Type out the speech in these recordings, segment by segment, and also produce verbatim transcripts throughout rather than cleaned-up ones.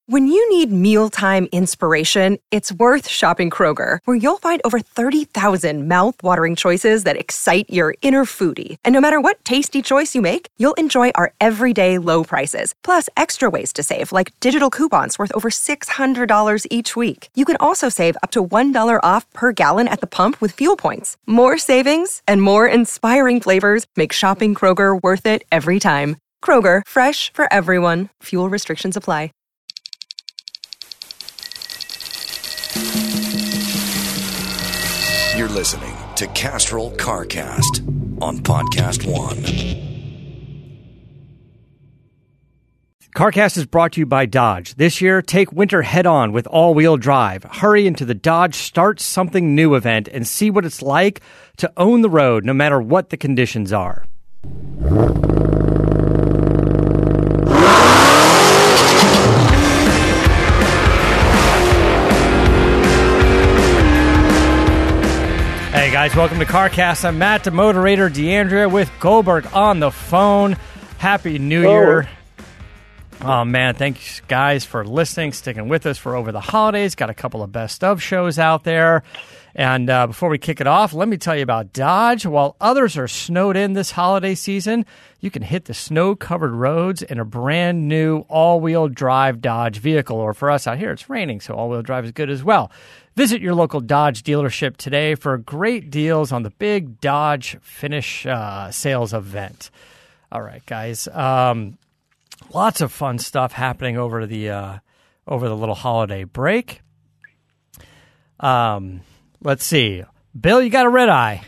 When you need mealtime inspiration, it's worth shopping Kroger, where you'll find over thirty thousand mouth-watering choices that excite your inner foodie. And no matter what tasty choice you make, you'll enjoy our everyday low prices, plus extra ways to save, like digital coupons worth over six hundred dollars each week. You can also save up to one dollar off per gallon at the pump with fuel points. More savings and more inspiring flavors make shopping Kroger worth it every time. Kroger, fresh for everyone. Fuel restrictions apply. You're listening to Castrol CarCast on Podcast One. CarCast is brought to you by Dodge. This year, take winter head-on with all-wheel drive. Hurry into the Dodge Start Something New event and see what it's like to own the road no matter what the conditions are. Hey guys, welcome to CarCast. I'm Matt, the moderator, D'Andrea with Goldberg on the phone. Happy New oh. Year. Oh man, thanks guys for listening, sticking with us for over the holidays. Got a couple of best of shows out there. And uh, before we kick it off, let me tell you about Dodge. While others are snowed in this holiday season, you can hit the snow-covered roads in a brand new all-wheel drive Dodge vehicle. Or for us out here, it's raining, so all-wheel drive is good as well. Visit your local Dodge dealership today for great deals on the big Dodge Finish uh, sales event. All right, guys. Um, lots of fun stuff happening over the uh, over the little holiday break. Um, let's see. Bill, you got a red eye.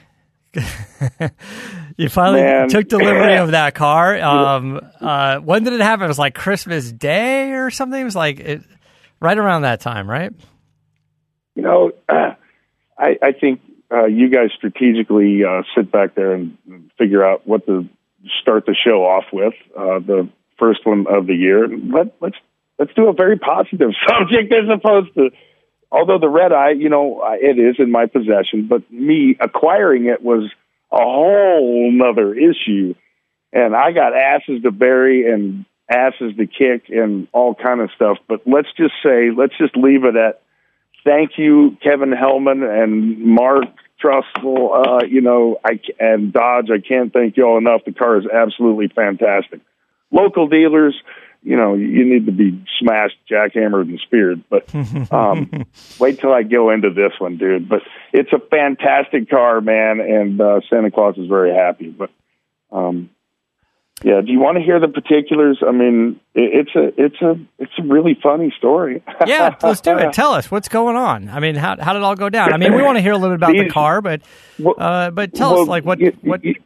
You finally Man. took delivery of that car. Um, uh, when did it happen? It was like Christmas Day or something? It was like it, right around that time, right? You know, uh, I, I think uh, you guys strategically uh, sit back there and figure out what to start the show off with, uh, the first one of the year. Let, let's let's do a very positive subject as opposed to, although the red eye, you know, it is in my possession, but me acquiring it was a whole nother issue. And I got asses to bury and asses to kick and all kind of stuff. But let's just say, let's just leave it at, thank you, Kevin Hellman and Mark Trussell, uh, you know, I, and Dodge. I can't thank you all enough. The car is absolutely fantastic. Local dealers, you know, you need to be smashed, jackhammered, and speared. But um, wait till I go into this one, dude. But it's a fantastic car, man, and uh, Santa Claus is very happy. But um, yeah, do you want to hear the particulars? I mean, it, it's a it's a it's a really funny story. Yeah, let's do it. Tell us what's going on. I mean, how how did it all go down? I mean, we want to hear a little bit about These, the car, but uh, but tell well, us like what you, what. You,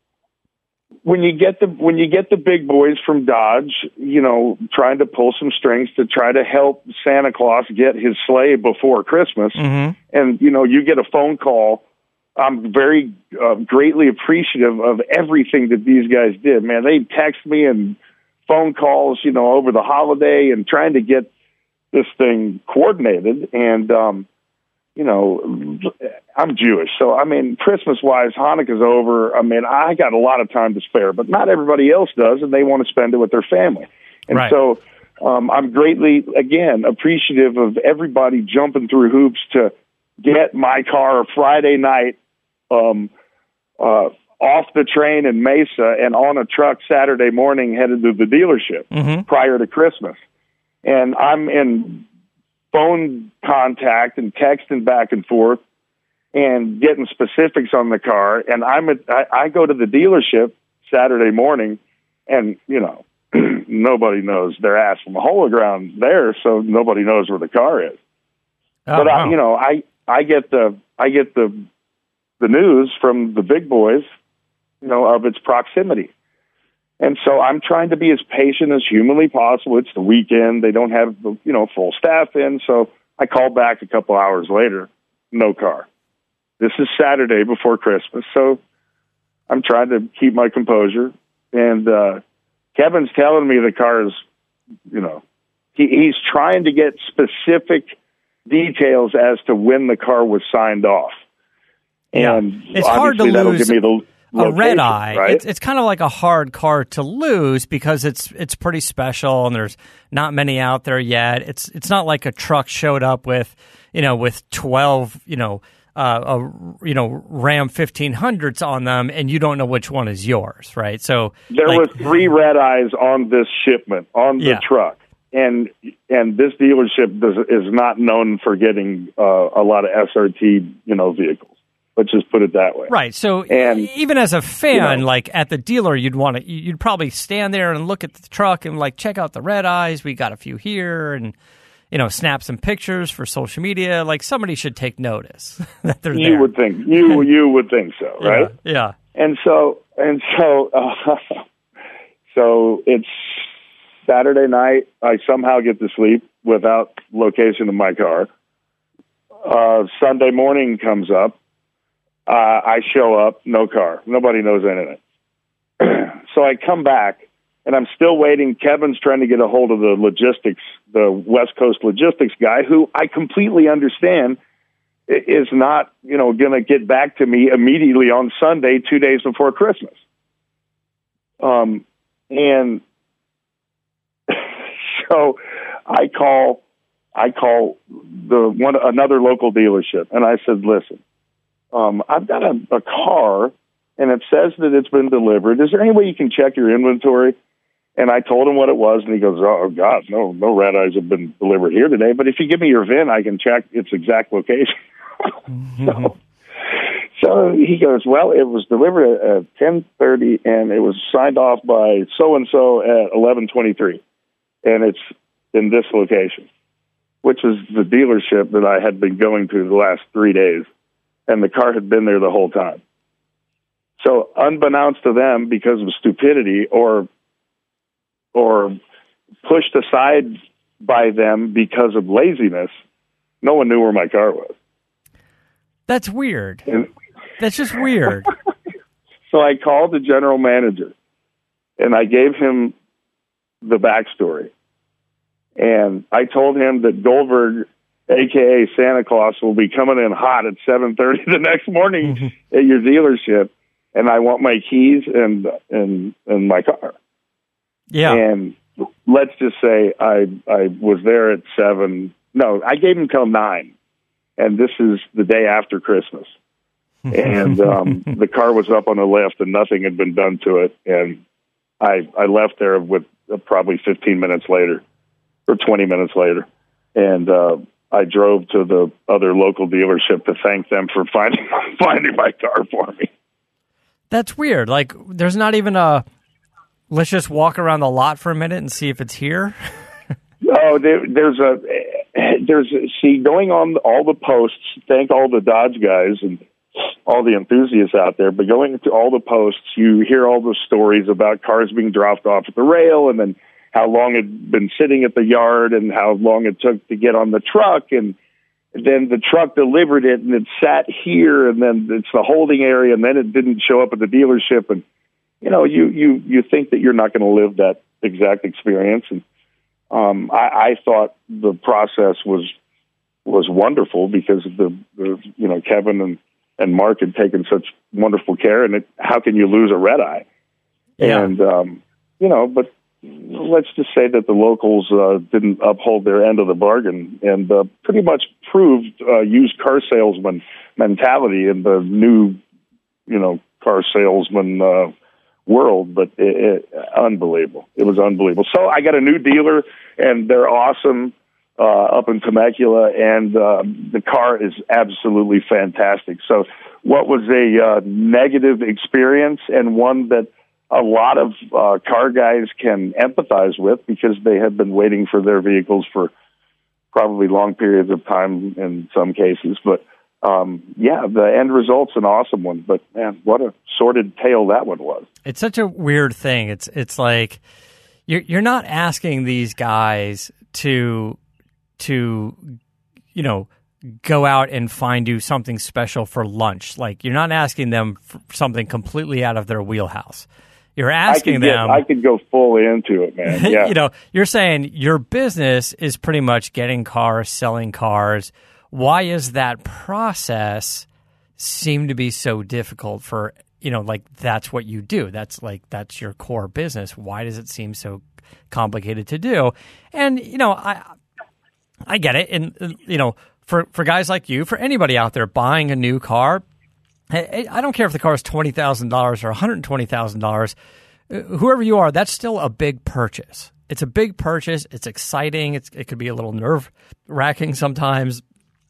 when you get the when you get the big boys from Dodge, you know, trying to pull some strings to try to help Santa Claus get his sleigh before Christmas, mm-hmm. and you know, you get a phone call. I'm very uh, greatly appreciative of everything that these guys did. Man, they text me and phone calls, you know, over the holiday and trying to get this thing coordinated. And, um, you know, I'm Jewish. So, I mean, Christmas-wise, Hanukkah's over. I mean, I got a lot of time to spare, but not everybody else does, and they want to spend it with their family. And right. so um, I'm greatly, again, appreciative of everybody jumping through hoops to get my car Friday night um, uh, off the train in Mesa and on a truck Saturday morning headed to the dealership mm-hmm. prior to Christmas. And I'm in phone contact and texting back and forth and getting specifics on the car. And I'm at, I, I go to the dealership Saturday morning and, you know, nobody knows their ass from a hole of ground there, so nobody knows where the car is. Oh, but, wow. I, you know, I, I get the I get the the news from the big boys, you know, of its proximity. And so I'm trying to be as patient as humanly possible. It's the weekend. They don't have, you know, full staff in. So I call back a couple hours later, no car. This is Saturday before Christmas. So I'm trying to keep my composure. And uh, Kevin's telling me the car is, you know, he, he's trying to get specific details as to when the car was signed off. Yeah. And it's hard to that'll lose give me the a red eye. Right? It's, it's kind of like a hard car to lose because it's it's pretty special and there's not many out there yet. It's it's not like a truck showed up with you know with twelve you know uh, a you know Ram fifteen hundreds on them and you don't know which one is yours, right? So there like, was three red eyes on this shipment on the yeah. truck. And and this dealership does, is not known for getting uh, a lot of S R T, you know, vehicles. Let's just put it that way. Right. So and, even as a fan, you know, like at the dealer, you'd want to, you'd probably stand there and look at the truck and like check out the red eyes. We got a few here, and you know, snap some pictures for social media. Like somebody should take notice that they're you there. You would think you you would think so, right? Yeah. yeah. And so and so uh, so it's Saturday night. I somehow get to sleep without location of my car. Uh, Sunday morning comes up. Uh, I show up, no car. Nobody knows anything. So I come back, and I'm still waiting. Kevin's trying to get a hold of the logistics, the West Coast logistics guy, who I completely understand is not, you know, going to get back to me immediately on Sunday, two days before Christmas. Um, and so I call, I call the one another local dealership, and I said, "Listen, um, I've got a, a car, and it says that it's been delivered. Is there any way you can check your inventory?" And I told him what it was, and he goes, "Oh God, no, no red eyes have been delivered here today. But if you give me your V I N, I can check its exact location." Mm-hmm. so, so he goes, "Well, it was delivered at ten thirty, and it was signed off by so and so at eleven twenty-three, and it's in this location," which is the dealership that I had been going to the last three days, and the car had been there the whole time. So, unbeknownst to them, because of stupidity or or pushed aside by them because of laziness, no one knew where my car was. That's weird. And, That's just weird. So I called the general manager, and I gave him the backstory. And I told him that Goldberg, a k a. Santa Claus, will be coming in hot at seven thirty the next morning mm-hmm. at your dealership, and I want my keys and and and my car. Yeah. And let's just say I I was there at seven. No, I gave him till nine, and this is the day after Christmas. And um, the car was up on the lift, and nothing had been done to it. And I I left there with uh, probably fifteen minutes later, or twenty minutes later, and uh, I drove to the other local dealership to thank them for finding finding my car for me. That's weird. Like, there's not even a, let's just walk around the lot for a minute and see if it's here. No, there, there's a, there's a, see, going on all the posts, thank all the Dodge guys and all the enthusiasts out there, but going to all the posts, you hear all the stories about cars being dropped off at the rail, and then how long it had been sitting at the yard, and how long it took to get on the truck, and then the truck delivered it, and it sat here, and then it's the holding area, and then it didn't show up at the dealership, and you know, you you you think that you're not going to live that exact experience, and um, I, I thought the process was was wonderful because of the, the you know Kevin and, and Mark had taken such wonderful care, and it, how can you lose a red eye? Yeah. And um, you know, but let's just say that the locals uh, didn't uphold their end of the bargain, and uh, pretty much proved uh, used car salesman mentality in the new, you know, car salesman uh, world. But it, it, unbelievable, it was unbelievable. So I got a new dealer, and they're awesome uh, up in Temecula, and uh, the car is absolutely fantastic. So what was a uh, negative experience, and one that a lot of uh, car guys can empathize with because they have been waiting for their vehicles for probably long periods of time in some cases. But, um, yeah, the end result's an awesome one. But, man, what a sordid tale that one was. It's such a weird thing. It's it's like you're, you're not asking these guys to, to you know, go out and find you something special for lunch. Like, you're not asking them for something completely out of their wheelhouse. You're asking I could get, them. I could go fully into it, man. Yeah. You know, you're saying your business is pretty much getting cars, selling cars. Why is that process seem to be so difficult for you know, like that's what you do. That's like, that's your core business. Why does it seem so complicated to do? And, you know, I, I get it. And, you know, for, for guys like you, for anybody out there buying a new car, I, I don't care if the car is twenty thousand dollars or one hundred twenty thousand dollars, whoever you are, that's still a big purchase. It's a big purchase. It's exciting. It's, it could be a little nerve wracking sometimes.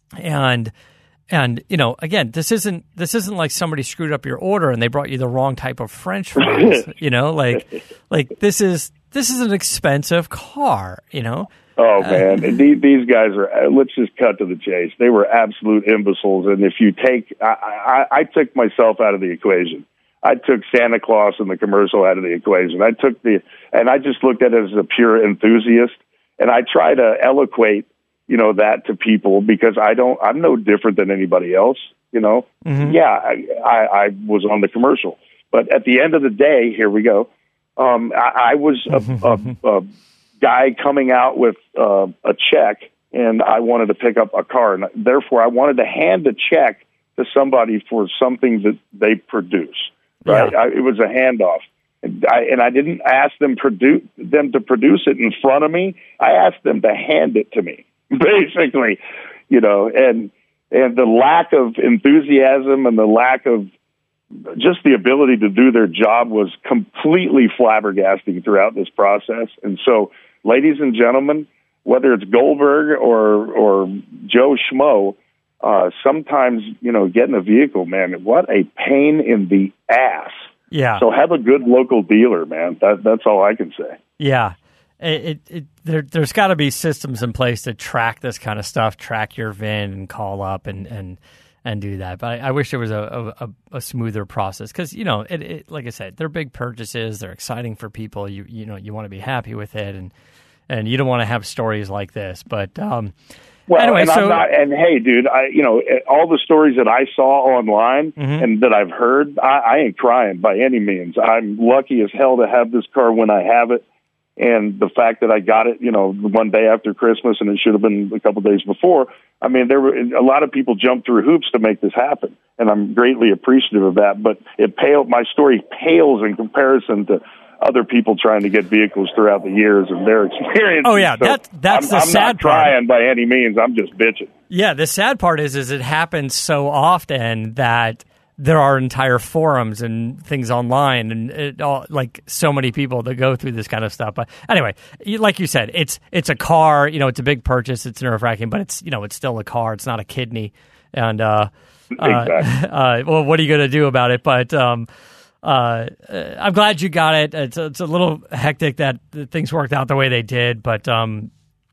And, And, you know, again, this isn't this isn't like somebody screwed up your order and they brought you the wrong type of French fries. You know, like like this is this is an expensive car. You know. Oh man, uh, these, these guys are. Let's just cut to the chase. They were absolute imbeciles. And if you take, I, I, I took myself out of the equation. I took Santa Claus and the commercial out of the equation. I took the, and I just looked at it as a pure enthusiast. And I try to eloquate, you know, that to people because I don't, I'm no different than anybody else, you know? Mm-hmm. Yeah, I, I, I was on the commercial, but at the end of the day, here we go. Um, I, I was a, a, a guy coming out with uh, a check and I wanted to pick up a car. And therefore I wanted to hand a check to somebody for something that they produce, right? Yeah. I, it was a handoff. And I, and I didn't ask them produce them to produce it in front of me. I asked them to hand it to me. Basically, you know, and and the lack of enthusiasm and the lack of just the ability to do their job was completely flabbergasting throughout this process. And so, ladies and gentlemen, whether it's Goldberg or or Joe Schmo, uh, sometimes, you know, getting a vehicle, man, what a pain in the ass. Yeah. So have a good local dealer, man. That, that's all I can say. Yeah. It, it, it there, there's got to be systems in place to track this kind of stuff, track your V I N and call up and, and, and do that. But I, I wish there was a, a, a smoother process because, you know, it, it, like I said, they're big purchases. They're exciting for people. You, you know, you want to be happy with it and, and you don't want to have stories like this. But, um, well, anyway, and so, I'm not, and hey, dude, I, you know, all the stories that I saw online mm-hmm. and that I've heard, I, I ain't crying by any means. I'm lucky as hell to have this car when I have it. And the fact that I got it, you know, one day after Christmas and it should have been a couple of days before. I mean, there were a lot of people jumped through hoops to make this happen. And I'm greatly appreciative of that. But it paled, my story pales in comparison to other people trying to get vehicles throughout the years and their experience. Oh, yeah. So that, that's I'm, the I'm sad not part. trying by any means. I'm just bitching. Yeah. The sad part is, is it happens so often that there are entire forums and things online and it all, like so many people that go through this kind of stuff. But anyway, like you said, it's it's a car, you know, it's a big purchase, it's nerve wracking, but it's, you know, it's still a car. It's not a kidney. And, uh, exactly. uh, uh well, what are you going to do about it? But, um, uh, I'm glad you got it. It's, it's a little hectic that things worked out the way they did, but, um,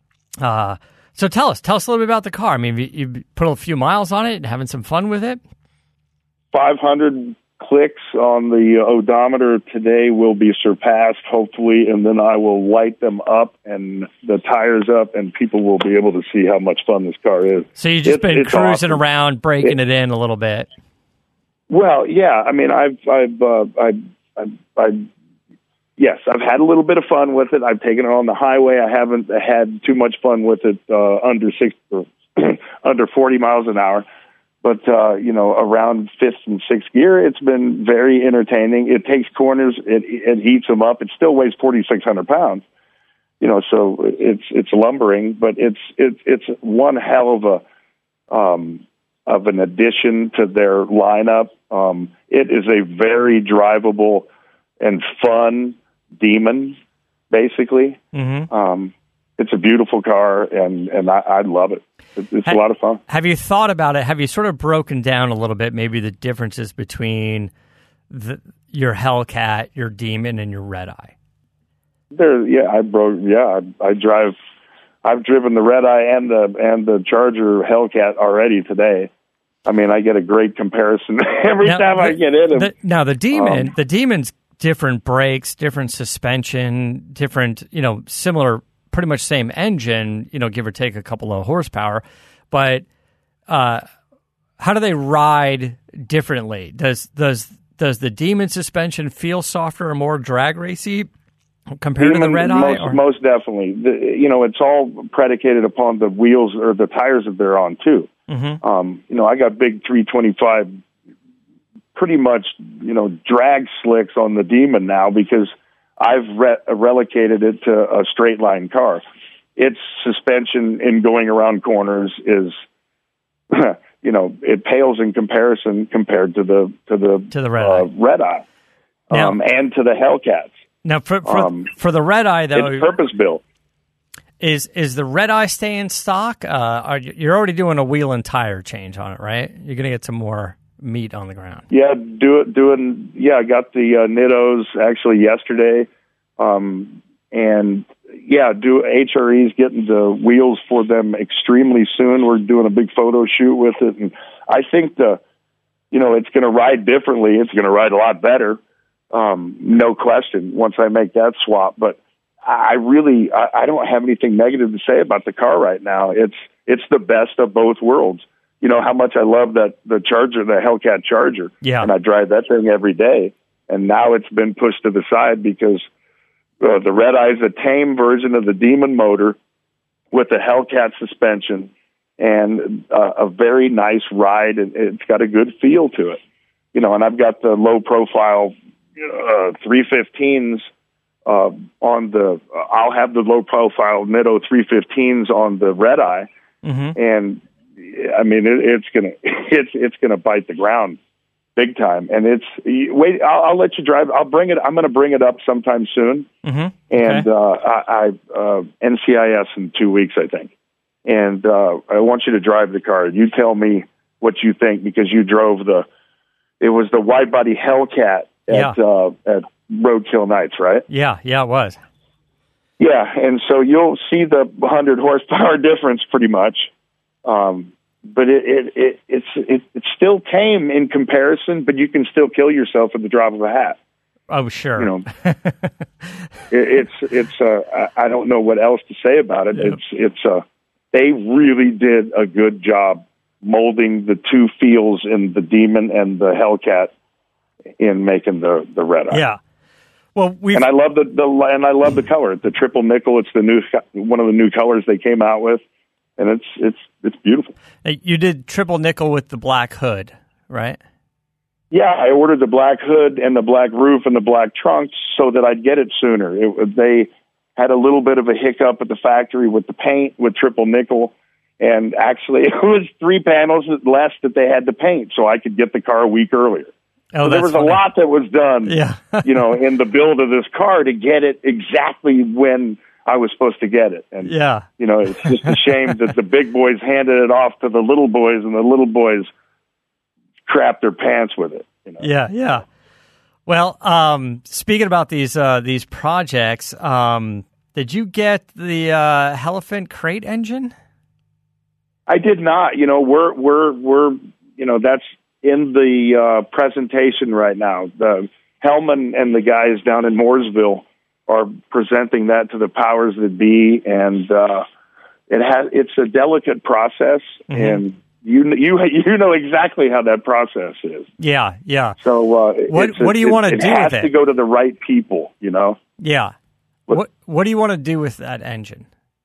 uh, so tell us, tell us a little bit about the car. I mean, you, you put a few miles on it and having some fun with it. five hundred clicks on the odometer today will be surpassed, hopefully, and then I will light them up and the tires up, and people will be able to see how much fun this car is. So you've just it, been cruising awesome. around, breaking it, it in a little bit. Well, yeah. I mean, I've, I've, uh, I've, I've, I've, yes, I've had a little bit of fun with it. I've taken it on the highway. I haven't had too much fun with it uh, under six, under forty miles an hour. But, uh, you know, around fifth and sixth gear, it's been very entertaining. It takes corners. It, it heats them up. It still weighs forty-six hundred pounds, you know, so it's it's lumbering, but it's it's it's one hell of a um, of an addition to their lineup. Um, it is a very drivable and fun Demon, basically. Mm-hmm. Um, it's a beautiful car, and, and I, I love it. It's have, a lot of fun. Have you thought about it? Have you sort of broken down a little bit maybe the differences between the, your Hellcat, your Demon, and your Red Eye? There, yeah, I broke. Yeah, I, I drive. I've driven the Red Eye and the and the Charger Hellcat already today. I mean, I get a great comparison every now, time the, I get in them. The, now the Demon, um, the Demon's different brakes, different suspension, different, you know, similar. Pretty much same engine, you know, give or take a couple of horsepower, but uh, how do they ride differently? Does does does the Demon suspension feel softer or more drag racy compared Demon, to the Red Eye? Most, most definitely. The, you know, it's all predicated upon the wheels or the tires that they're on too. Mm-hmm. Um, you know, I got big three twenty-five pretty much, you know, drag slicks on the Demon now because I've re- relocated it to a straight line car. Its suspension in going around corners is, you know, it pales in comparison compared to the to the to the red uh, eye, red eye, now, um, and to the Hellcats. Now, for for, um, for the red eye though, it's purpose built. Is is the red eye staying stock? Uh, are you, you're already doing a wheel and tire change on it, right? You're going to get some more meat on the ground. Yeah, do it. Doing. Yeah, I got the uh, Nittos actually yesterday, um, and yeah, do H R E's getting the wheels for them extremely soon. We're doing a big photo shoot with it, and I think the, you know, it's going to ride differently. It's going to ride a lot better, um, no question. Once I make that swap, but. I really, I, I don't have anything negative to say about the car right now. It's it's the best of both worlds. You know how much I love that the Charger, the Hellcat Charger, yeah. and I drive that thing every day. And now it's been pushed to the side because uh, the Red Eye is a tame version of the Demon motor with the Hellcat suspension and uh, a very nice ride, and it's got a good feel to it. You know, and I've got the low profile uh, three fifteens. Uh, on the, uh, I'll have the low profile Nitto three fifteens on the Red Eye, mm-hmm. and I mean it, it's gonna it's it's gonna bite the ground big time. And it's wait, I'll, I'll let you drive. I'll bring it. I'm going to bring it up sometime soon, mm-hmm. and okay. uh, I, I uh, N C I S in two weeks, I think. And uh, I want you to drive the car. You tell me what you think because you drove the. It was the wide body Hellcat at yeah. uh, at. Roadkill Nights, right? Yeah, yeah, it was. Yeah, and so you'll see the one hundred horsepower difference pretty much, um, but it, it, it it's it, it's still tame in comparison. But you can still kill yourself at the drop of a hat. Oh, sure. You know, it, it's it's. Uh, I, I don't know what else to say about it. Yeah. It's it's. Uh, they really did a good job molding the two feels in the Demon and the Hellcat in making the the Red Eye. Yeah. Well, we and I love the, the and I love the color. The triple nickel. It's the new one of the new colors they came out with, and it's it's it's beautiful. You did triple nickel with the black hood, right? Yeah, I ordered the black hood and the black roof and the black trunk so that I'd get it sooner. It, they had a little bit of a hiccup at the factory with the paint with triple nickel, and actually it was three panels less that they had to paint, so I could get the car a week earlier. Oh, so there was funny. a lot that was done, yeah. you know, in the build of this car to get it exactly when I was supposed to get it. And, yeah. you know, it's just a shame that the big boys handed it off to the little boys and the little boys crapped their pants with it. You know? Yeah, yeah. Well, um, speaking about these uh, these projects, um, did you get the uh, Elephant crate engine? I did not. You know, we're, we're, we're, you know, that's, in the uh, presentation right now. The Hellman and the guys down in Mooresville are presenting that to the powers that be, and uh, it has it's a delicate process, mm-hmm. and you you you know exactly how that process is. Yeah, yeah. So uh, what a, what do you want to it do has with it? to go to the right people, you know. Yeah. What what, what do you want to do with that engine?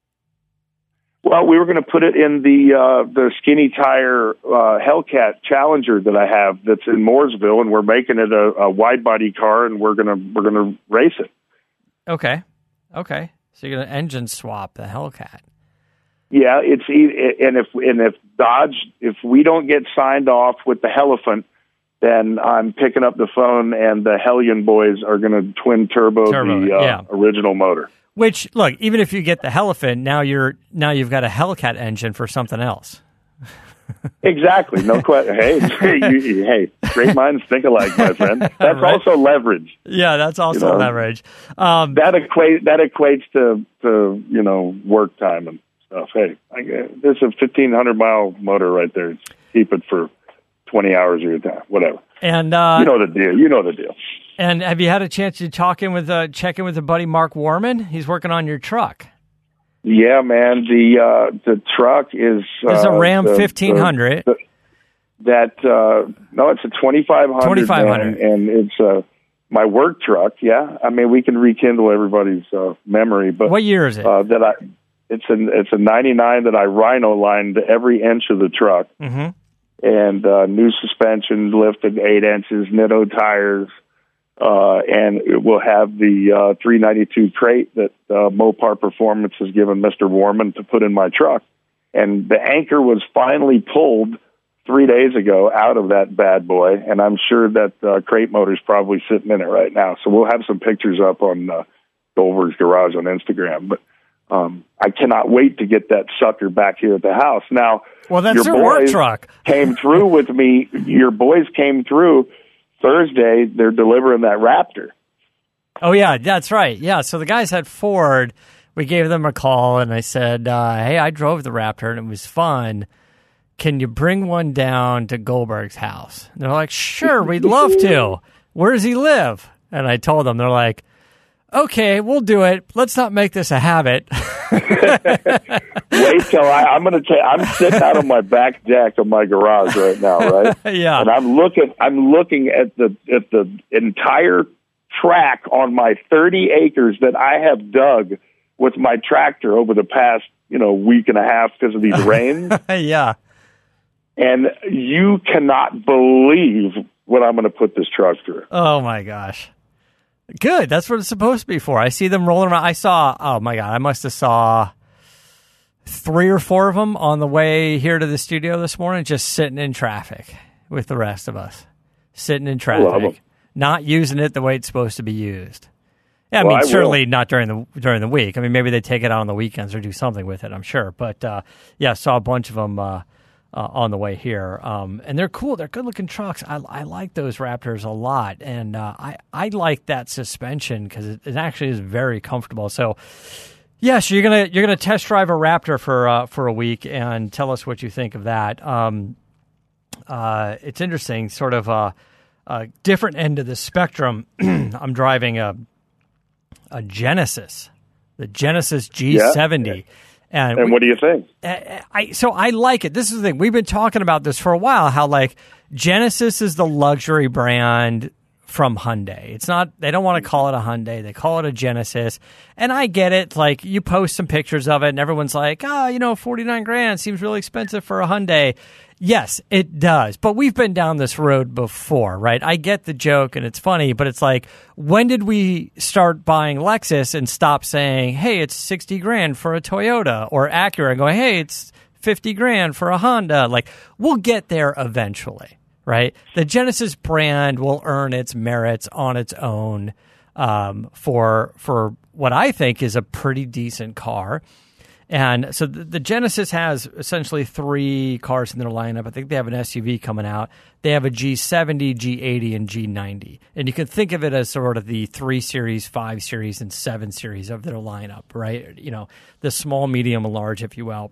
Well, we were going to put it in the uh, the skinny tire uh, Hellcat Challenger that I have that's in Mooresville, and we're making it a, a wide body car, and we're gonna we're gonna race it. Okay, okay. So you're gonna engine swap the Hellcat. Yeah, it's and if and if Dodge if we don't get signed off with the Elephant, then I'm picking up the phone, and the Hellion boys are going to twin turbo, turbo the uh, yeah. original motor. Which, look, even if you get the Elephant, now you're now you've got a Hellcat engine for something else. Exactly, no question. Hey, you, hey, great minds think alike, my friend. That's right. Also leverage. Yeah, that's also you know, leverage. Um, that equate that equates to to you know work time and stuff. Hey, I, there's a fifteen hundred mile motor right there. Keep it for twenty hours of your time, whatever. And uh, you know the deal. You know the deal. And have you had a chance to talk in with, uh, check in with the buddy Mark Warman? He's working on your truck. Yeah, man. The uh, the truck is uh, it's a Ram fifteen hundred. The, the, that uh, no, it's a twenty-five hundred. twenty-five hundred, and, and it's uh, my work truck. Yeah, I mean we can rekindle everybody's uh, memory. But what year is it? Uh, that I it's a it's a ninety-nine that I rhino lined every inch of the truck. Mm-hmm. and uh, new suspension, lifted eight inches, Nitto tires, uh, and it will have the uh, three ninety-two crate that uh, Mopar Performance has given Mister Warman to put in my truck. And the anchor was finally pulled three days ago out of that bad boy, and I'm sure that uh, crate motor's probably sitting in it right now. So we'll have some pictures up on uh, Goldberg's Garage on Instagram. But um, I cannot wait to get that sucker back here at the house. Now, well, that's your their work boys truck. came through with me. Your boys came through Thursday. They're delivering that Raptor. Oh, yeah, that's right. Yeah, so the guys at Ford, we gave them a call, and I said, uh, hey, I drove the Raptor, and it was fun. Can you bring one down to Goldberg's house? And they're like, sure, we'd love to. Where does he live? And I told them, they're like, okay, we'll do it. Let's not make this a habit. Wait till I, I'm going to take. I'm sitting out on my back deck of my garage right now, right? Yeah. And I'm looking. I'm looking at the at the entire track on my thirty acres that I have dug with my tractor over the past, you know, week and a half because of these rains. Yeah. And you cannot believe what I'm going to put this truck through. Oh my gosh. Good. That's what it's supposed to be for. I see them rolling around. I saw, oh my God, I must have saw three or four of them on the way here to the studio this morning, just sitting in traffic with the rest of us. Sitting in traffic, not using it the way it's supposed to be used. Yeah, I well, mean, I certainly will. not during the during the week. I mean, maybe they take it out on the weekends or do something with it, I'm sure. But, uh, yeah, saw a bunch of them uh, uh, on the way here. Um, and they're cool. They're good-looking trucks. I, I like those Raptors a lot. And uh, I, I like that suspension because it, it actually is very comfortable. So, yeah, so you're going to you're gonna test drive a Raptor for, uh, for a week and tell us what you think of that. Um, uh, it's interesting, sort of a, a different end of the spectrum. I'm driving a... a Genesis, the Genesis G seventy. Yeah. And, and we, what do you think? I, I, so I like it. This is the thing. We've been talking about this for a while, how like Genesis is the luxury brand from Hyundai. It's not, they don't want to call it a Hyundai. They call it a Genesis. And I get it. Like you post some pictures of it and everyone's like, oh, you know, forty-nine grand seems really expensive for a Hyundai. Yes, it does. But we've been down this road before, right? I get the joke and it's funny, but it's like, when did we start buying Lexus and stop saying, hey, it's sixty grand for a Toyota, or Acura and going, hey, it's fifty grand for a Honda? Like, we'll get there eventually, right? The Genesis brand will earn its merits on its own um, for for what I think is a pretty decent car. And so the, the Genesis has essentially three cars in their lineup. I think they have an S U V coming out. They have a G seventy, G eighty, and G ninety. And you can think of it as sort of the three series, five series, and seven series of their lineup, right? You know, the small, medium, and large, if you will.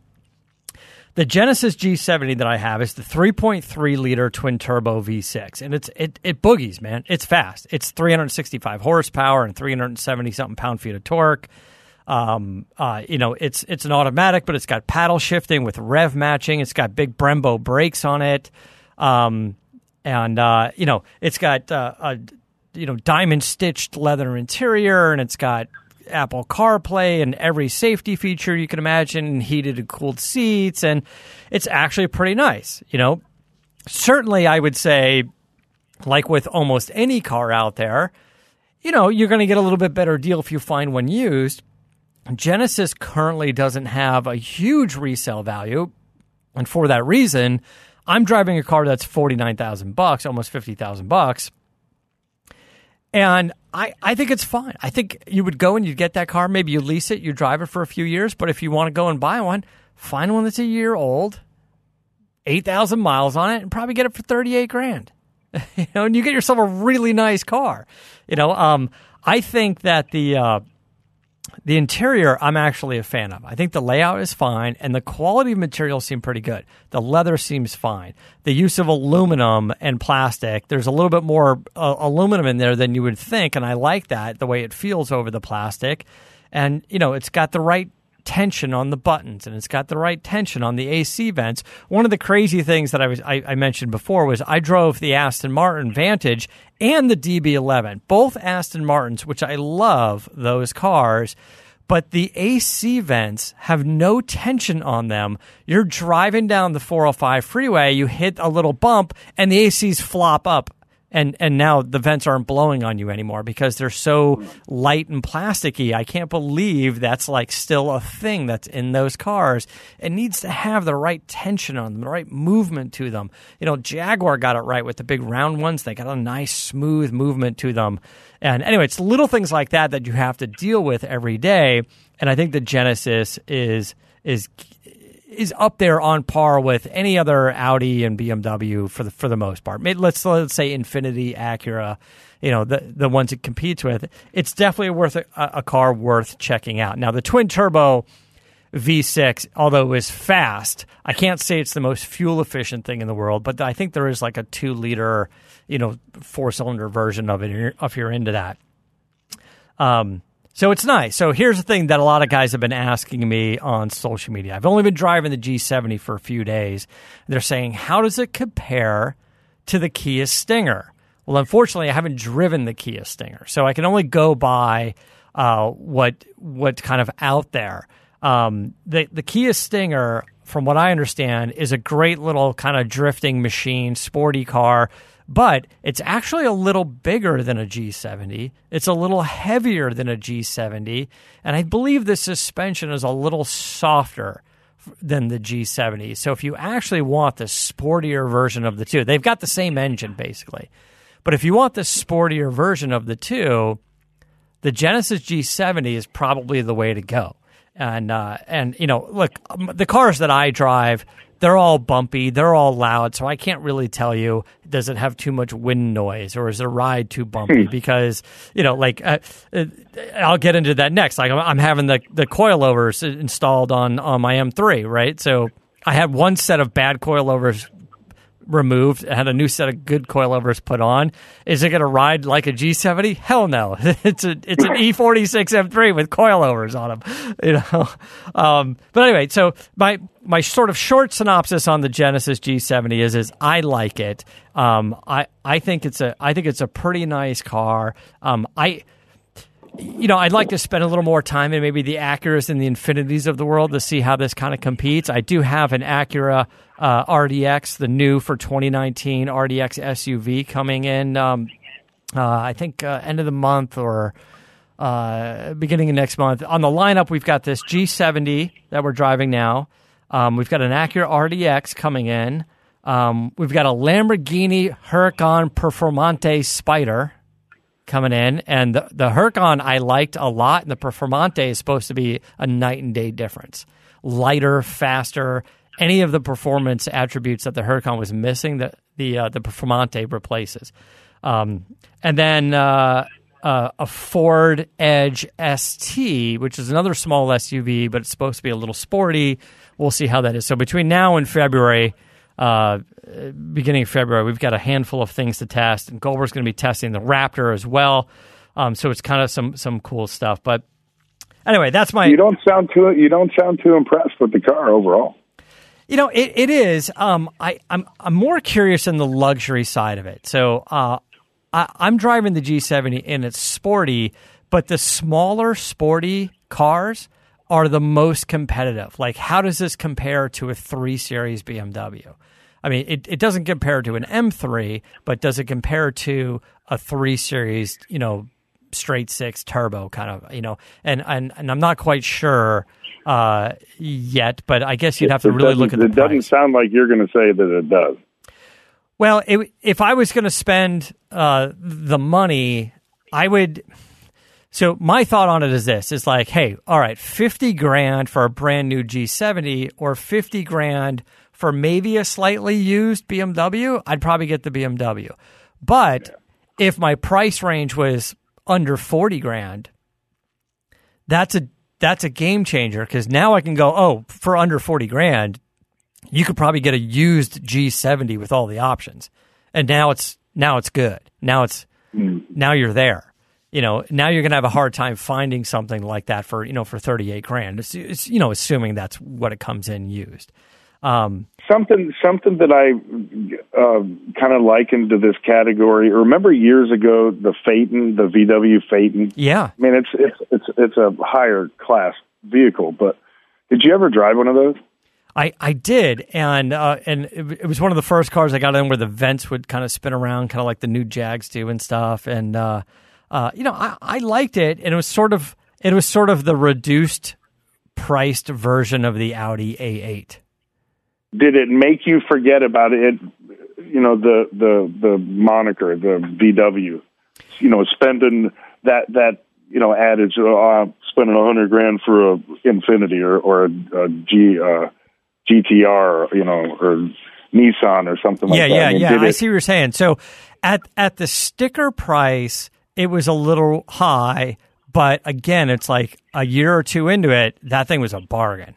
The Genesis G seventy that I have is the three point three liter twin turbo V six, and it's it it boogies, man. It's fast. It's three hundred sixty-five horsepower and three hundred seventy something pound feet of torque. Um, uh, you know, it's it's an automatic, but it's got paddle shifting with rev matching. It's got big Brembo brakes on it, um, and uh, you know, it's got uh, a you know diamond stitched leather interior, and it's got Apple CarPlay and every safety feature you can imagine, and heated and cooled seats, and it's actually pretty nice. You know, certainly I would say, like with almost any car out there, you know, you're going to get a little bit better deal if you find one used. Genesis currently doesn't have a huge resale value, and for that reason, I'm driving a car that's forty-nine thousand bucks, almost fifty thousand bucks, and I, I think it's fine. I think you would go and you'd get that car, maybe you lease it, you drive it for a few years, but if you want to go and buy one, find one that's a year old, eight thousand miles on it, and probably get it for thirty-eight grand. You know, and you get yourself a really nice car. You know, um, I think that the uh, the interior I'm actually a fan of. I think the layout is fine, and the quality of materials seem pretty good. The leather seems fine. The use of aluminum and plastic, there's a little bit more uh, aluminum in there than you would think, and I like that, the way it feels over the plastic. And, you know, it's got the right tension on the buttons, and it's got the right tension on the A C vents. One of the crazy things that I was I, I mentioned before was I drove the Aston Martin Vantage and the D B eleven, both Aston Martins, which I love those cars, but the A C vents have no tension on them. You're driving down the four oh five freeway, you hit a little bump, and the A Cs flop up. And and now the vents aren't blowing on you anymore because they're so light and plasticky. I can't believe that's like still a thing that's in those cars. It needs to have the right tension on them, the right movement to them. You know, Jaguar got it right with the big round ones. They got a nice smooth movement to them. And anyway, it's little things like that that you have to deal with every day. And I think the Genesis is is is up there on par with any other Audi and B M W for the for the most part. Let's let's say Infiniti, Acura, you know, the the ones it competes with. It's definitely worth a, a car worth checking out. Now the twin turbo V six, although it was fast, I can't say it's the most fuel efficient thing in the world, but I think there is like a two liter, you know, four cylinder version of it if you're into that. Um. So it's nice. So here's the thing that a lot of guys have been asking me on social media. I've only been driving the G seventy for a few days. They're saying, how does it compare to the Kia Stinger? Well, unfortunately, I haven't driven the Kia Stinger, so I can only go by uh, what what's kind of out there. Um, the, the Kia Stinger, from what I understand, is a great little kind of drifting machine, sporty car. But it's actually a little bigger than a G seventy. It's a little heavier than a G seventy. And I believe the suspension is a little softer than the G seventy. So if you actually want the sportier version of the two, they've got the same engine basically. But if you want the sportier version of the two, the Genesis G seventy is probably the way to go. And, uh, and you know, look, the cars that I drive, they're all bumpy, they're all loud, so I can't really tell you, does it have too much wind noise or is the ride too bumpy? Because, you know, like, uh, I'll get into that next. Like, I'm having the, the coilovers installed on, on my M three, right? So I had one set of bad coilovers removed, had a new set of good coilovers put on. Is it going to ride like a G seventy? Hell no. It's a it's an E forty-six M three with coilovers on them, you know. Um, but anyway, so my my sort of short synopsis on the Genesis G seventy is is I like it. Um, I I think it's a I think it's a pretty nice car. Um, I. You know, I'd like to spend a little more time in maybe the Acuras and the Infinitis of the world to see how this kind of competes. I do have an Acura uh, R D X, the new for twenty nineteen R D X S U V coming in, um, uh, I think, uh, end of the month or uh, beginning of next month. On the lineup, we've got this G seventy that we're driving now. Um, we've got an Acura R D X coming in. Um, we've got a Lamborghini Huracan Performante Spider coming in, and the, the Huracan I liked a lot, and the Performante is supposed to be a night and day difference. Lighter, faster, any of the performance attributes that the Huracan was missing, the the, uh, the Performante replaces. Um, and then uh, uh, a Ford Edge S T, which is another small S U V, but it's supposed to be a little sporty. We'll see how that is. So between now and February, Uh, beginning of February, we've got a handful of things to test, and Goldberg's going to be testing the Raptor as well. Um, so it's kind of some some cool stuff. But anyway, that's my. You don't sound too. You don't sound too impressed with the car overall. You know, it, it is. Um, I I'm I'm more curious in the luxury side of it. So uh, I, I'm driving the G seventy, and it's sporty, but the smaller sporty cars are the most competitive. Like, how does this compare to a three series B M W? I mean, it, it doesn't compare to an M three, but does it compare to a three series, you know, straight six turbo kind of, you know, and, and, and I'm not quite sure uh, yet, but I guess you'd have to it really look at the It price. doesn't sound like you're going to say that it does. Well, it, if I was going to spend uh, the money, I would... So my thought on it is this: it's like, hey, all right, fifty grand for a brand new G seventy, or fifty grand for maybe a slightly used B M W. I'd probably get the B M W. But yeah. if my price range was under forty grand, that's a that's a game changer, because now I can go, oh, for under forty grand, you could probably get a used G seventy with all the options, and now it's now it's good. Now it's mm. now you're there. You know, now you're going to have a hard time finding something like that for, you know, for thirty-eight grand. It's, it's, you know, assuming that's what it comes in used. Um, something something that I uh, kind of likened to this category. Remember years ago the Phaeton, the V W Phaeton? Yeah. I mean, it's it's it's it's a higher class vehicle, but did you ever drive one of those? I, I did, and uh, and it, it was one of the first cars I got in where the vents would kind of spin around, kind of like the new Jags do and stuff. And uh, uh, you know, I, I liked it, and it was sort of it was sort of the reduced priced version of the Audi A eight. Did it make you forget about it? You know, the the the moniker, the V W. You know, spending that that you know adage, uh, spending a hundred grand for a Infiniti or or a, a G. Uh, G T R, you know, or Nissan or something like yeah, that. Yeah, I mean, yeah, yeah. I it, see what you're saying. So at at the sticker price, it was a little high, but again, it's like a year or two into it, that thing was a bargain.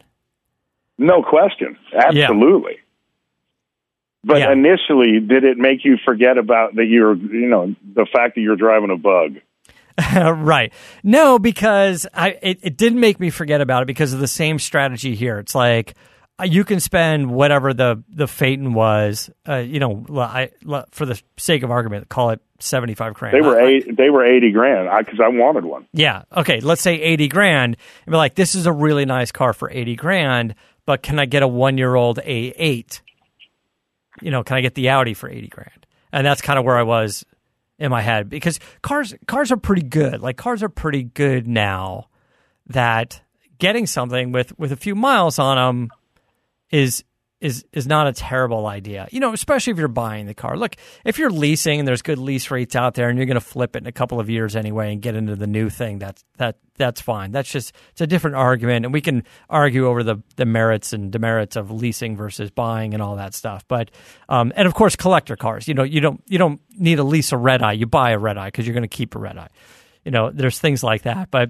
No question. Absolutely. Yeah. But yeah. Initially, did it make you forget about that you're, you know, the fact that you're driving a bug? Right. No, because I it, it didn't make me forget about it because of the same strategy here. It's like, you can spend whatever the, the Phaeton was, uh, you know, I, for the sake of argument, call it seventy-five grand. They were eight, they were eighty grand because I, I wanted one. Yeah. Okay. Let's say eighty grand. And be like, this is a really nice car for eighty grand, but can I get a one year old A eight? You know, can I get the Audi for eighty grand? And that's kind of where I was in my head because cars, cars are pretty good. Like cars are pretty good now that getting something with, with a few miles on them is is is not a terrible idea. You know, especially if you're buying the car. Look, if you're leasing and there's good lease rates out there and you're going to flip it in a couple of years anyway and get into the new thing, that's that that's fine. That's just it's a different argument, and we can argue over the, the merits and demerits of leasing versus buying and all that stuff. But um, and of course, collector cars. You know, you don't you don't need to lease a red eye. You buy a red eye because you're going to keep a red eye. You know, there's things like that. But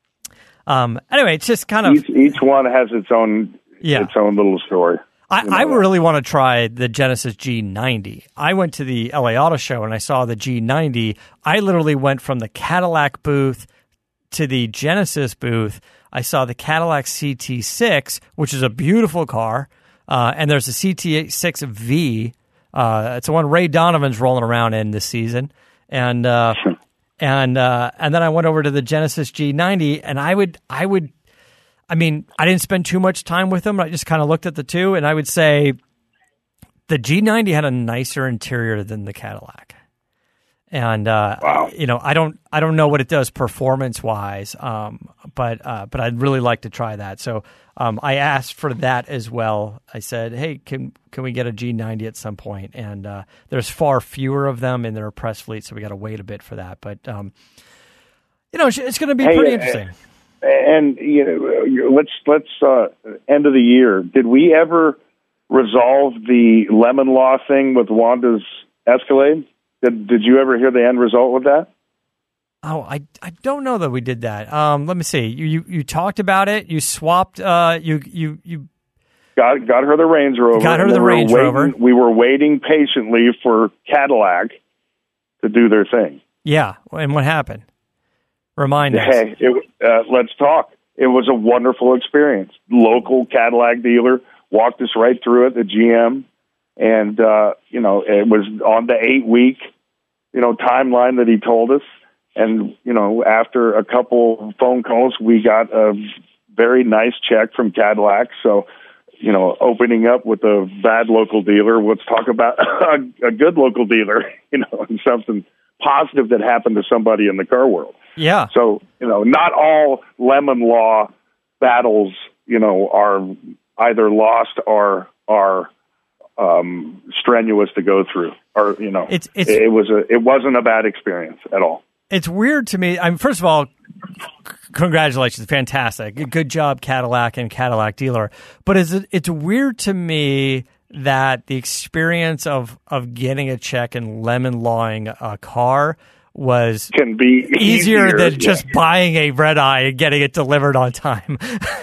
um, anyway, it's just kind of each, each one has its own. Yeah. Its own little story. I, I really want to try the Genesis G ninety. I went to the L A Auto Show and I saw the G ninety. I literally went from the Cadillac booth to the Genesis booth. I saw the Cadillac C T six, which is a beautiful car, uh, and there's a C T six V. Uh, it's the one Ray Donovan's rolling around in this season, and uh, and uh, and then I went over to the Genesis G ninety, and I would I would. I mean, I didn't spend too much time with them. I just kind of looked at the two, and I would say the G ninety had a nicer interior than the Cadillac. And uh, wow. you know, I don't, I don't know what it does performance wise, um, but uh, but I'd really like to try that. So um, I asked for that as well. I said, hey, can can we get a G ninety at some point? And uh, there's far fewer of them in their press fleet, so we got to wait a bit for that. But um, you know, it's, it's going to be hey, pretty uh, interesting. And you know, let's let's uh, end of the year. Did we ever resolve the lemon law thing with Wanda's Escalade? Did Did you ever hear the end result with that? Oh, I, I don't know that we did that. Um, let me see. You you, you talked about it. You swapped. Uh, you you you got got her the Range Rover. Got her the Range waiting, Rover. We were waiting patiently for Cadillac to do their thing. Yeah, and what happened? Remind us. Hey, it, uh, let's talk. It was a wonderful experience. Local Cadillac dealer walked us right through it, the G M, and, uh, you know, it was on the eight-week, you know, timeline that he told us. And, you know, after a couple phone calls, we got a very nice check from Cadillac. So, you know, opening up with a bad local dealer, let's talk about a, a good local dealer, you know, and something positive that happened to somebody in the car world. Yeah. So, you know, not all lemon law battles, you know, are either lost or are um, strenuous to go through. Or, you know, it's, it's, it was a it wasn't a bad experience at all. It's weird to me. I mean, first of all, c- congratulations, fantastic, good job, Cadillac and Cadillac dealer. But it's it's weird to me that the experience of of getting a check and lemon lawing a car was can be easier, easier than yeah. just buying a red eye and getting it delivered on time.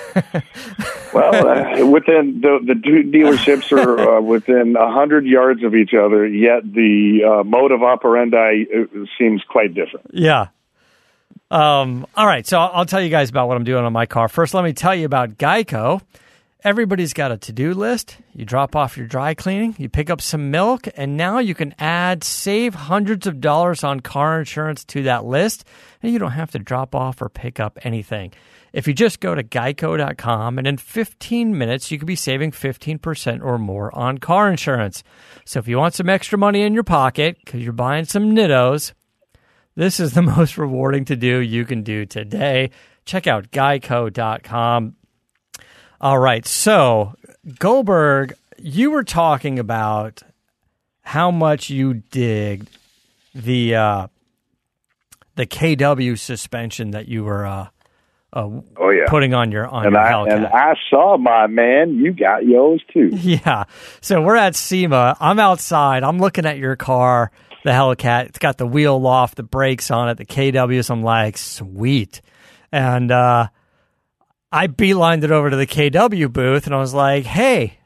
Well, uh, within the the two dealerships are uh, within a hundred yards of each other, yet the uh, modus operandi seems quite different. Yeah. Um, all right, so I'll, I'll tell you guys about what I'm doing on my car. First, let me tell you about Geico. everybody's got a to-do list. You drop off your dry cleaning, you pick up some milk, and now you can add, save hundreds of dollars on car insurance to that list, and you don't have to drop off or pick up anything. If you just go to geico dot com, and in fifteen minutes, you could be saving fifteen percent or more on car insurance. So if you want some extra money in your pocket because you're buying some Nittos, this is the most rewarding to do you can do today. Check out geico dot com. All right, so Goldberg, you were talking about how much you digged the uh, the K W suspension that you were uh, uh, oh, yeah. putting on your on and your I, Hellcat. And I saw my man. You got yours too. Yeah. So we're at SEMA. I'm outside. I'm looking at your car, the Hellcat. It's got the wheel loft, the brakes on it, the K Ws. I'm like, sweet. And uh, I beelined it over to the K W booth, and I was like, hey,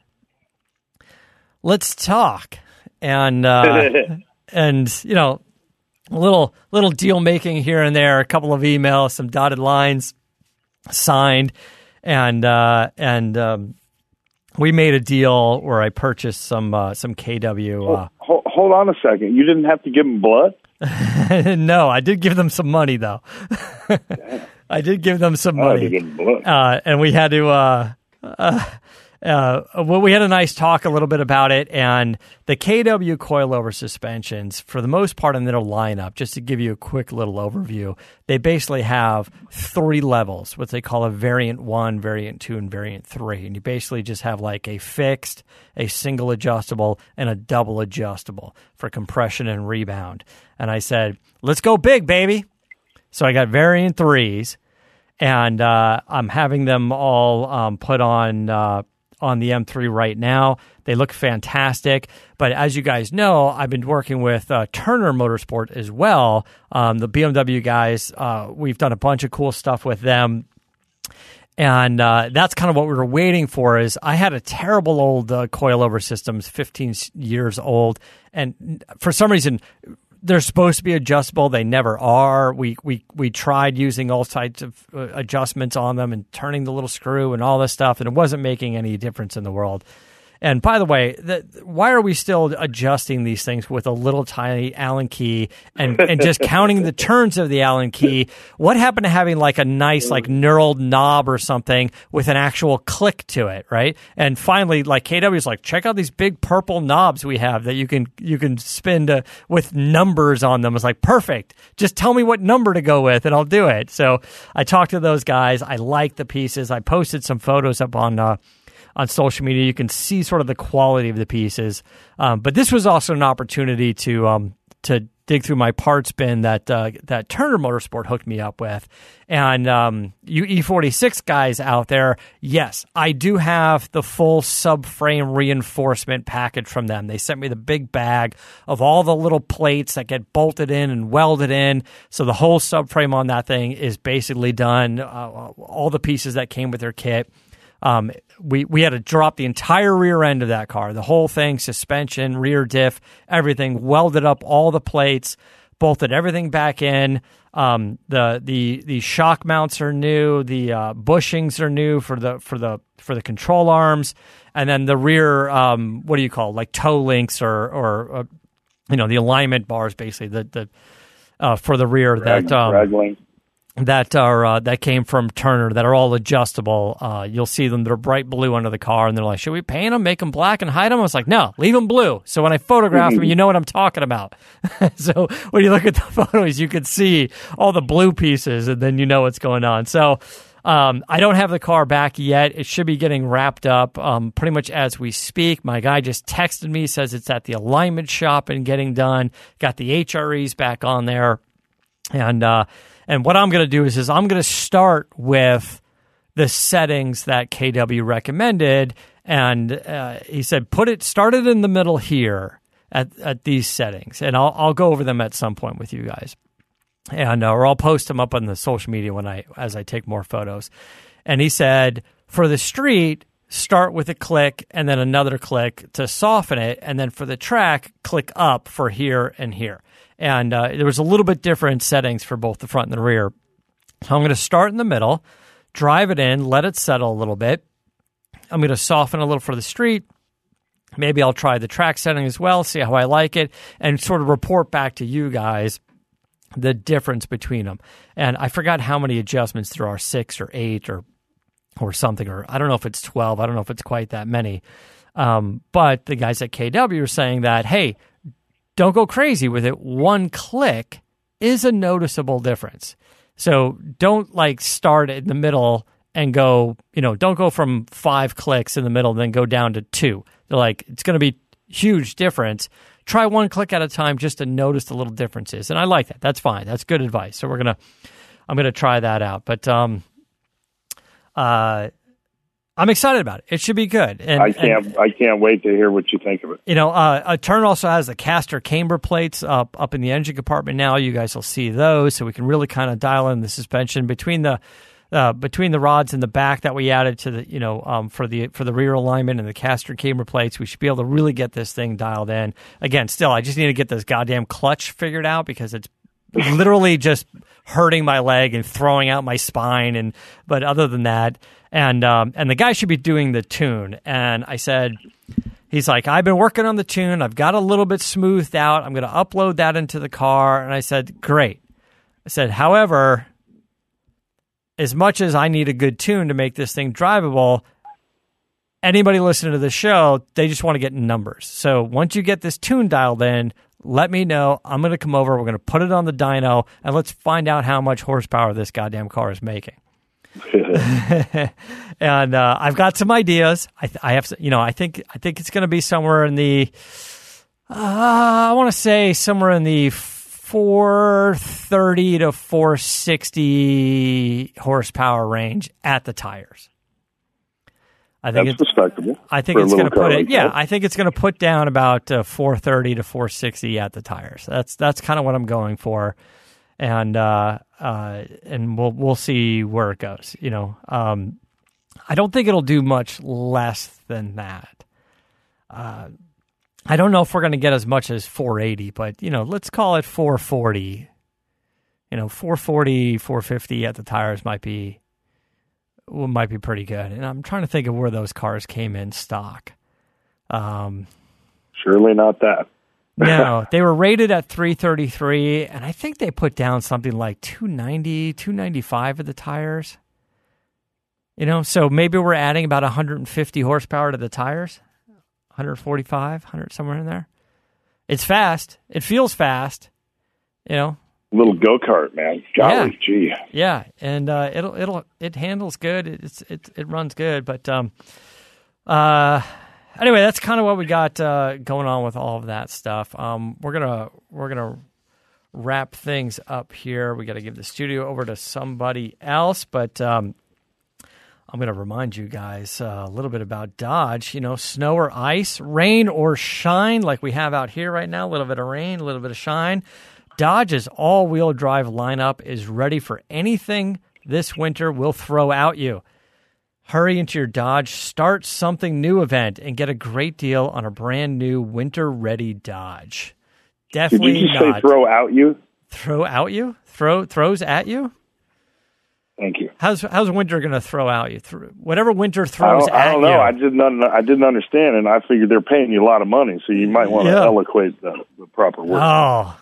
let's talk. And, uh, and you know, a little, little deal making here and there, a couple of emails, some dotted lines signed, and uh, and um, we made a deal where I purchased some uh, some K W. Uh, hold, hold on a second. You didn't have to give them blood? No, I did give them some money, though. I did give them some money. Uh, and we had to, uh, uh, uh, well, we had a nice talk a little bit about it. And the K W coilover suspensions, for the most part in their lineup, just to give you a quick little overview, they basically have three levels, what they call a variant one, variant two, and variant three. And you basically just have like a fixed, a single adjustable, and a double adjustable for compression and rebound. And I said, let's go big, baby. So I got variant threes, and uh, I'm having them all um, put on uh, on the M three right now. They look fantastic. But as you guys know, I've been working with uh, Turner Motorsport as well. Um, the B M W guys, uh, we've done a bunch of cool stuff with them. And uh, that's kind of what we were waiting for. Is I had a terrible old uh, coilover systems, fifteen years old, and for some reason, they're supposed to be adjustable. They never are. We we we tried using all types of uh, adjustments on them and turning the little screw and all this stuff, and it wasn't making any difference in the world. And by the way, the, why are we still adjusting these things with a little tiny Allen key and, and just counting the turns of the Allen key? What happened to having like a nice like knurled knob or something with an actual click to it, right? And finally, like K W's like, check out these big purple knobs we have that you can you can spin to, with numbers on them. It's like, perfect. Just tell me what number to go with and I'll do it. So I talked to those guys. I liked the pieces. I posted some photos up on uh, on social media. You can see sort of the quality of the pieces. Um, but this was also an opportunity to um, to dig through my parts bin that uh, that Turner Motorsport hooked me up with. And um, you E forty-six guys out there, yes, I do have the full subframe reinforcement package from them. They sent me the big bag of all the little plates that get bolted in and welded in. So the whole subframe on that thing is basically done. Uh, all the pieces that came with their kit. Um, we, we had to drop the entire rear end of that car, the whole thing, suspension, rear diff, everything, welded up all the plates, bolted everything back in. Um, the, the, the shock mounts are new. The, uh, bushings are new for the, for the, for the control arms. And then the rear, um, what do you call it? Like toe links or, or, uh, you know, the alignment bars, basically the, the, uh, for the rear Drag, that, um, drag that are uh, that came from Turner that are all adjustable. Uh, you'll see them; they're bright blue under the car, and they're like, "Should we paint them, make them black, and hide them?" I was like, "No, leave them blue." So when I photograph them, you know what I'm talking about. So when you look at the photos, you can see all the blue pieces, and then you know what's going on. So um, I don't have the car back yet. It should be getting wrapped up um, pretty much as we speak. My guy just texted me, says it's at the alignment shop and getting done. Got the H R Es back on there, and. Uh, And what I'm going to do is, is I'm going to start with the settings that K W recommended. And uh, he said, put it, start it in the middle here at, at these settings. And I'll, I'll go over them at some point with you guys. And, uh, or I'll post them up on the social media when I, as I take more photos. And he said, for the street, start with a click and then another click to soften it. And then for the track, click up for here and here. And uh, there was a little bit different settings for both the front and the rear. So I'm going to start in the middle, drive it in, let it settle a little bit. I'm going to soften a little for the street. Maybe I'll try the track setting as well, see how I like it, and sort of report back to you guys the difference between them. And I forgot how many adjustments there are, six or eight or or something, or I don't know if it's twelve. I don't know if it's quite that many. Um, but the guys at K W are saying that, hey, don't go crazy with it. One click is a noticeable difference. So don't like start in the middle and go, you know, don't go from five clicks in the middle and then go down to two. They're like, it's going to be huge difference. Try one click at a time just to notice the little differences. And I like that. That's fine. That's good advice. So we're going to, I'm going to try that out. But um, uh, I'm excited about it. It should be good. And I can't, and, I can't wait to hear what you think of it. You know, uh, a Turn also has the caster camber plates up, up in the engine compartment now. You guys will see those. So we can really kind of dial in the suspension between the, Uh, between the rods in the back that we added to the, you know, um, for the for the rear alignment and the caster camber plates. We should be able to really get this thing dialed in. Again, still, I just need to get this goddamn clutch figured out because it's literally just hurting my leg and throwing out my spine. And but other than that, and um, and the guy should be doing the tune. And I said, he's like, I've been working on the tune. I've got a little bit smoothed out. I'm going to upload that into the car. And I said, great. I said, however, as much as I need a good tune to make this thing drivable, anybody listening to the show, they just want to get numbers. So once you get this tune dialed in, let me know. I'm going to come over. We're going to put it on the dyno, and let's find out how much horsepower this goddamn car is making. And uh, I've got some ideas. I, th- I have, you know, I think I think it's going to be somewhere in the, uh, I want to say somewhere in the four thirty to four sixty horsepower range at the tires. I think That's it's respectable. I think for it's a going to little put car it. like Yeah, that. I think it's going to put down about uh, four thirty to four sixty at the tires. That's that's kind of what I'm going for, and uh, uh, and we'll we'll see where it goes. You know, um, I don't think it'll do much less than that. Uh, I don't know if we're going to get as much as four eighty, but, you know, let's call it four forty. You know, four forty, four fifty at the tires might be well, might be pretty good. And I'm trying to think of where those cars came in stock. Um, Surely not that. no, they were rated at three thirty-three, and I think they put down something like two ninety, two ninety-five at the tires. You know, so maybe we're adding about one hundred fifty horsepower to the tires. one forty-five, one hundred, somewhere in there. It's fast. It feels fast, you know. Little go-kart, man. Golly, Yeah. gee. Yeah, and uh, it'll it'll it handles good. It's it it runs good, but um, uh, anyway, that's kind of what we got uh, going on with all of that stuff. Um, we're gonna we're gonna wrap things up here. We got to give the studio over to somebody else, but um. I'm going to remind you guys uh, a little bit about Dodge. You know, snow or ice, rain or shine, like we have out here right now, a little bit of rain, a little bit of shine. Dodge's all-wheel drive lineup is ready for anything this winter will throw at you. Hurry into your Dodge Start Something New event and get a great deal on a brand new winter-ready Dodge. Did Definitely you just not say throw out you? throw out you. Throw throws at you. Thank you. How's how's winter going to throw out you? Through whatever winter I throws don't, I at don't you. know. I didn't. un- I didn't understand, and I figured they're paying you a lot of money, so you might want to Yeah. eloquate the, the proper word. Oh,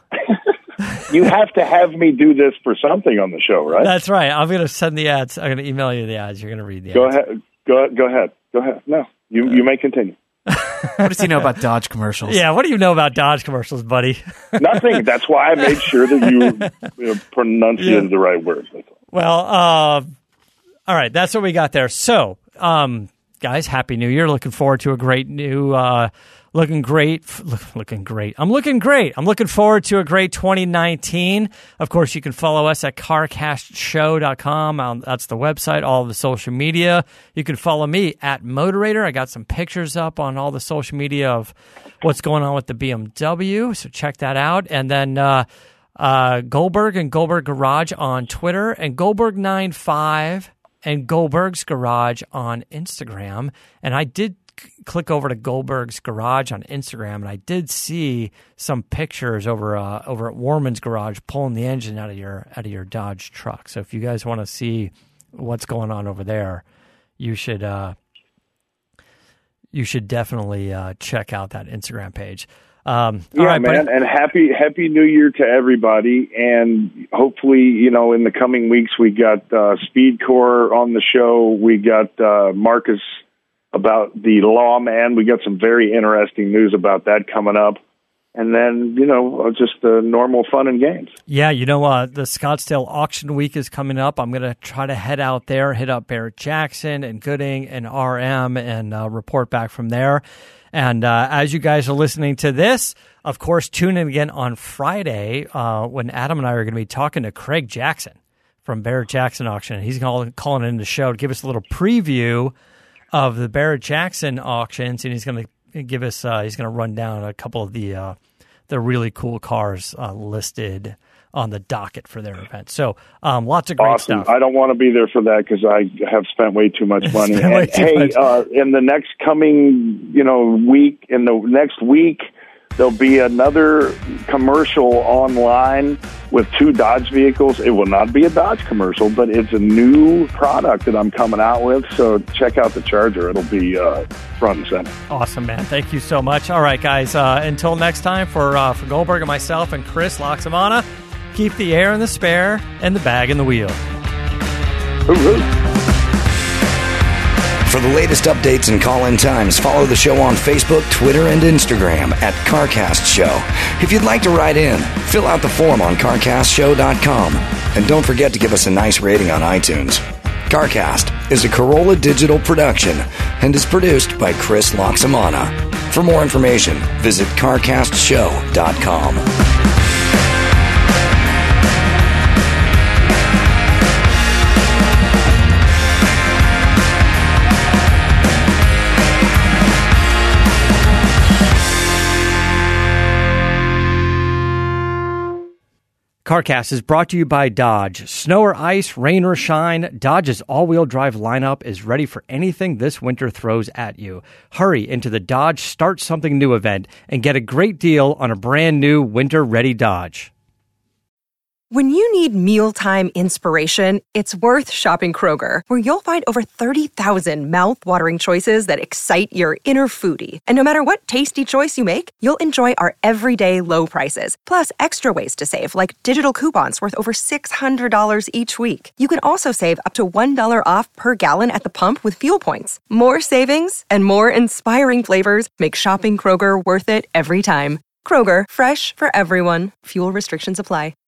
You have to have me do this for something on the show, right? that's right. I'm going to send the ads. I'm going to email you the ads. You're going to read the Go ads. ahead. Go. Go ahead. Go ahead. No, you. You may continue. What does he know about Dodge commercials? Yeah, what do you know about Dodge commercials, buddy? Nothing. That's why I made sure that you, you know, pronunciated Yeah. the right words. That's all. Well, uh, all right, that's what we got there. So, um, guys, Happy New Year. Looking forward to a great new, uh, looking great, look, looking great. I'm looking great. I'm looking forward to a great twenty nineteen. Of course, you can follow us at car cast show dot com. Um, that's the website, all of the social media. You can follow me at Motorator. I got some pictures up on all the social media of what's going on with the B M W, so check that out. And then, uh, uh, Goldberg and Goldberg Garage on Twitter, and Goldberg ninety-five and Goldberg's Garage on Instagram. And I did c- click over to Goldberg's Garage on Instagram, and I did see some pictures over uh, over at Warman's Garage pulling the engine out of your out of your Dodge truck. So if you guys want to see what's going on over there, you should uh, you should definitely uh, check out that Instagram page. Um, yeah, all right, man, buddy. and happy Happy New Year to everybody. And hopefully, you know, in the coming weeks, we got uh, Speed Corps on the show. We got uh, Marcus about the lawman. We got some very interesting news about that coming up. And then, you know, just the normal fun and games. Yeah, you know, uh, the Scottsdale Auction Week is coming up. I'm going to try to head out there, hit up Barrett-Jackson and Gooding and R M and uh, report back from there. And uh, as you guys are listening to this, of course, tune in again on Friday uh, when Adam and I are going to be talking to Craig Jackson from Barrett-Jackson Auction. He's calling, calling in the show to give us a little preview of the Barrett-Jackson auctions, and he's going to give us uh, he's going to run down a couple of the uh, the really cool cars uh, listed on the docket for their event. So um, lots of great awesome. stuff. I don't want to be there for that because I have spent way too much money. And, too hey, much. Uh, in the next coming, you know, week, in the next week, there'll be another commercial online with two Dodge vehicles. It will not be a Dodge commercial, but it's a new product that I'm coming out with. So check out the Charger. It'll be uh, front and center. Awesome, man. Thank you so much. All right, guys. Uh, until next time, for uh, for Goldberg and myself and Chris Loxamana, keep the air in the spare and the bag in the wheel. Hoo-hoo. For the latest updates and call-in times, follow the show on Facebook, Twitter, and Instagram at CarCast Show. If you'd like to write in, fill out the form on car cast show dot com. And don't forget to give us a nice rating on iTunes. CarCast is a Corolla Digital production and is produced by Chris Loxamana. For more information, visit car cast show dot com. CarCast is brought to you by Dodge. Snow or ice, rain or shine, Dodge's all-wheel drive lineup is ready for anything this winter throws at you. Hurry into the Dodge Start Something New event and get a great deal on a brand new winter-ready Dodge. When you need mealtime inspiration, it's worth shopping Kroger, where you'll find over thirty thousand mouth-watering choices that excite your inner foodie. And no matter what tasty choice you make, you'll enjoy our everyday low prices, plus extra ways to save, like digital coupons worth over six hundred dollars each week. You can also save up to one dollar off per gallon at the pump with fuel points. More savings and more inspiring flavors make shopping Kroger worth it every time. Kroger, fresh for everyone. Fuel restrictions apply.